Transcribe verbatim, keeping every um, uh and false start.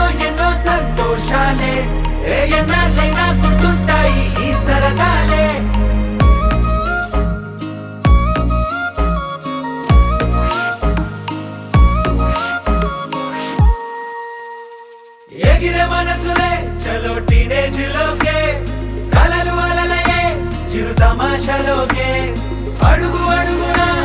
ఎన్నో సంతోషాలే ఏ ఎన్నాళ్ళైనా గుర్తుంటాయి ఈ సరదాలే. ఎగిరే మనసులే చలో టీనేజ్ లోకే, కలలు అలలయే చిరు తమాషలోకే, అడుగు అడుగునా